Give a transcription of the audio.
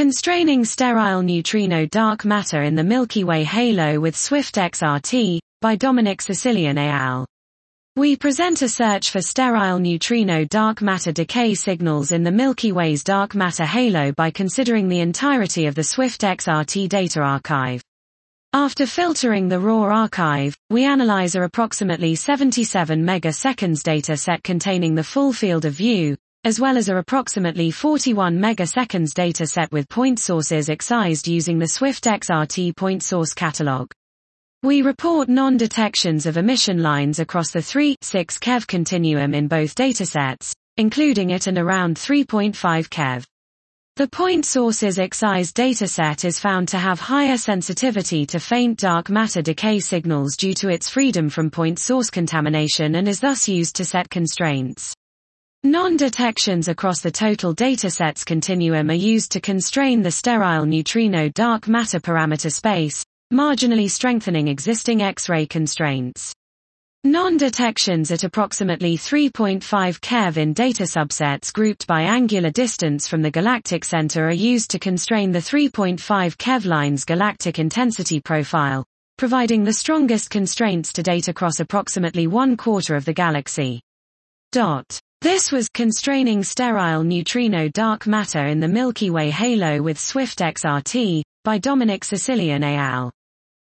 Constraining Sterile Neutrino Dark Matter in the Milky Way Halo with Swift XRT, by Dominic Sicilian et al. We present a search for sterile neutrino dark matter decay signals in the Milky Way's dark matter halo by considering the entirety of the Swift XRT data archive. After filtering the raw archive, we analyze a approximately 77 megaseconds data set containing the full field of view, as well as a approximately 41 megaseconds data set with point sources excised using the Swift XRT point source catalog. We report non-detections of emission lines across the 3-6 keV continuum in both datasets, including at and around 3.5 keV. The point sources excised dataset is found to have higher sensitivity to faint dark matter decay signals due to its freedom from point source contamination and is thus used to set constraints. Non-detections across the total dataset's continuum are used to constrain the sterile neutrino dark matter parameter space, marginally strengthening existing X-ray constraints. Non-detections at approximately 3.5 keV in data subsets grouped by angular distance from the galactic center are used to constrain the 3.5 keV line's galactic intensity profile, providing the strongest constraints to date across approximately 1/4 of the galaxy. This was Constraining Sterile Neutrino Dark Matter in the Milky Way Halo with Swift XRT, by Dominic Sicilian et al.